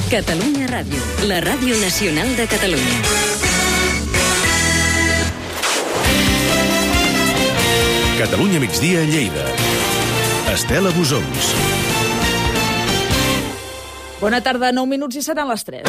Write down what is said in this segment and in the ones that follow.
Catalunya Ràdio, la ràdio nacional de Catalunya. Catalunya migdia a Lleida. Estela Busons. Bona tarda, 9 minuts i seran les 3.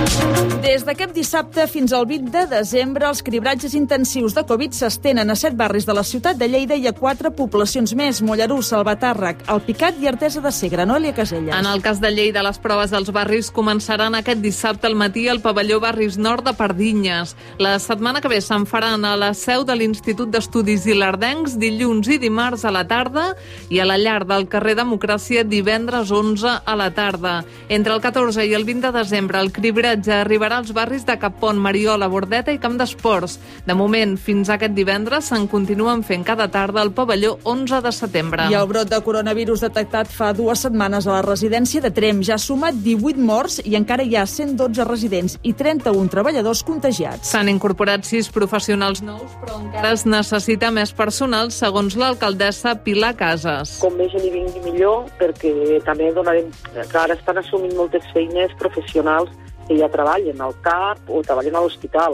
Des d'aquest dissabte fins al 20 de desembre, els cribratges intensius de Covid s'estenen a 7 barris de la ciutat de Lleida i a 4 poblacions més: Mollerús, Salvatàrrec, El Picat i Artesa de Segre. Noelia Caselles. En el cas de Lleida, les proves als barris començaran aquest dissabte al matí al pavelló Barris Nord de Pardinyes. La setmana que ve se'n faran a la seu de l'Institut d'Estudis Ilerdencs dilluns i dimarts a la tarda i a la llar del carrer Democràcia divendres 11 a la tarda. Entre el 14 i el 20 de desembre, el cribratge arribarà als barris de Capont, Mariola, Bordeta i Camp d'Esports. De moment, fins aquest divendres, se'n continuen fent cada tarda al pavelló 11 de setembre. I el brot de coronavirus detectat fa 2 setmanes a la residència de Tremp ja ha sumat 18 morts i encara hi ha 112 residents i 31 treballadors contagiats. S'han incorporat 6 professionals nous, però encara es necessita més personal, segons l'alcaldessa Pilar Casas. Com més gent hi vingui millor, perquè també donarem, que ara estan assumint moltes feines professionals que ja treballen al CAP o treballen a l'hospital.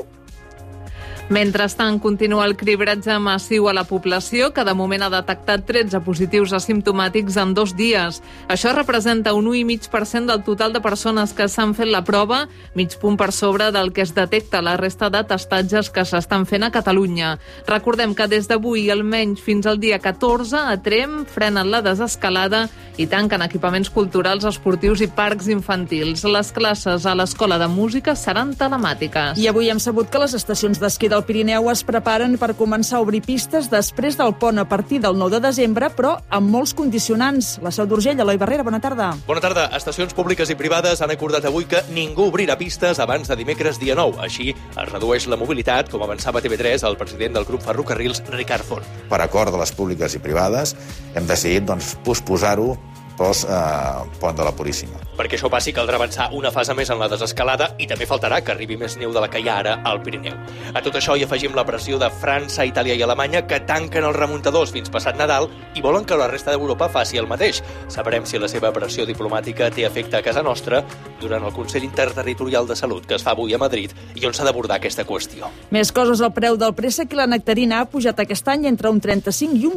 Mentrestant, continua el cribratge massiu a la població, que de moment ha detectat 13 positius asimptomàtics en 2 dies. Això representa un 1,5% del total de persones que s'han fet la prova, mig punt per sobre del que es detecta la resta de testatges que s'estan fent a Catalunya. Recordem que des d'avui, almenys fins al dia 14, a Tremp frenen la desescalada i tanquen equipaments culturals, esportius i parcs infantils. Les classes a l'Escola de Música seran telemàtiques. I avui hem sabut que les estacions d'esquí del Pirineu es preparen per començar a obrir pistes després del pont a partir del 9 de desembre, però amb molts condicionants. La Seu d'Urgell, Eloi Barrera, bona tarda. Bona tarda. Estacions públiques i privades han acordat avui que ningú obrirà pistes abans de dimecres dia 9. Així es redueix la mobilitat, com avançava TV3 el president del grup Ferrocarrils, Ricard Font. Per acord de les públiques i privades hem decidit posposar-ho pont de la Puríssima. Perquè això passi caldrà avançar una fase més en la desescalada i també faltarà que arribi més neu de la que hi ha ara al Pirineu. A tot això hi afegim la pressió de França, Itàlia i Alemanya, que tanquen els remuntadors fins passat Nadal i volen que la resta d'Europa faci el mateix. Sabrem si la seva pressió diplomàtica té efecte a casa nostra durant el Consell Interterritorial de Salut que es fa avui a Madrid i on s'ha d'abordar aquesta qüestió. Més coses. El preu del préssec i la nectarina ha pujat aquest any entre un 35 i un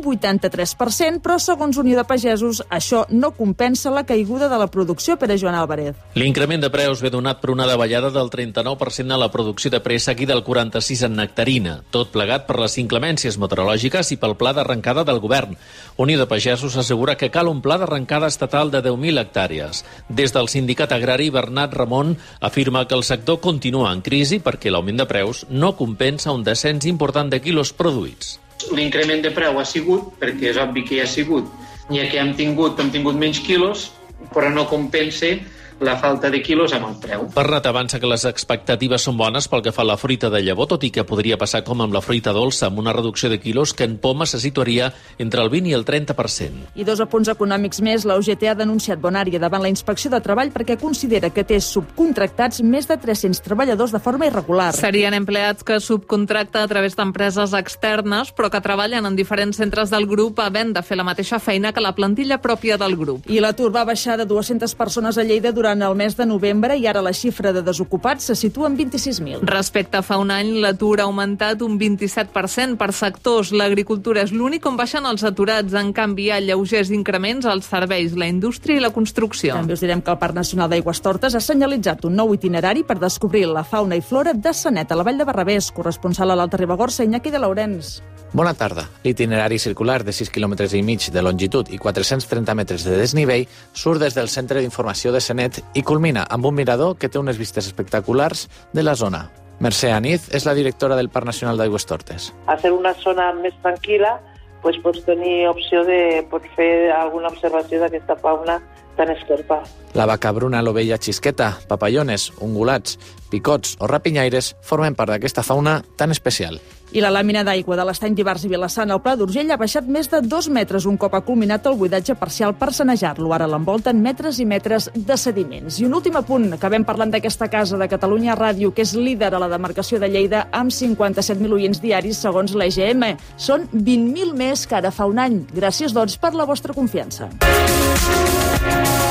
83%, però segons Unió de Pagesos això no compensa la caiguda de la producció. Per a Joan Álvarez. L'increment de preus ve donat per una davallada del 39% a la producció de préssec i del 46% en nectarina, tot plegat per les inclemències meteorològiques i pel pla d'arrencada del govern. Unió de Pagesos assegura que cal un pla d'arrencada estatal de 10.000 hectàrees. Des del sindicat agrari, Bernat Ramon afirma que el sector continua en crisi perquè l'augment de preus no compensa un descens important de quilos produïts. L'increment de preu ha sigut, perquè és obvi que hi ha sigut, ja que hem tingut menys quilos, però no compensa la falta de quilos amb el preu. Bernat avança que les expectatives són bones pel que fa a la fruita de llavor, tot i que podria passar com amb la fruita dolça, amb una reducció de quilos que en poma se situaria entre el 20 i el 30%. I 2 apunts econòmics més. La UGT ha denunciat Bonària davant la Inspecció de Treball perquè considera que té subcontractats més de 300 treballadors de forma irregular. Serien empleats que subcontracta a través d'empreses externes, però que treballen en diferents centres del grup havent de fer la mateixa feina que la plantilla pròpia del grup. I l'atur va baixar de 200 persones a Lleida durant el mes de novembre i ara la xifra de desocupats se situa en 26.000. Respecte a fa un any, l'atur ha augmentat un 27% per sectors. L'agricultura és l'únic on baixen els aturats. En canvi, hi ha lleugers increments als serveis, la indústria i la construcció. També us direm que el Parc Nacional d'Aigües Tortes ha senyalitzat un nou itinerari per descobrir la fauna i flora de Sanet, a la Vall de Barravés. Corresponsal a l'Alta Ribagorça, Iñaki de Laurens. Bona tarda. L'itinerari circular de 6,5 km de longitud i 430 metres de desnivell surt des del Centre d'Informació de Sanet i culmina amb un mirador que té unes vistes espectaculars de la zona. Mercè Aniz és la directora del Parc Nacional d'Aigües Tortes. A ser una zona més tranquil·la, pots tenir opció de fer alguna observació d'aquesta fauna tan esquerpa. La vaca bruna, l'ovella xisqueta, papallones, ungulats, picots o rapinyaires formen part d'aquesta fauna tan especial. I la làmina d'aigua de l'estany d'Ivars i Vilassana al Pla d'Urgell ha baixat més de 2 metres un cop ha culminat el buidatge parcial per sanejar-lo. Ara l'envolten metres i metres de sediments. I un últim apunt, acabem parlant d'aquesta casa de Catalunya Ràdio, que és líder a la demarcació de Lleida amb 57.000 oients diaris segons l'EGM. Són 20.000 més que ara fa un any. Gràcies, doncs, per la vostra confiança.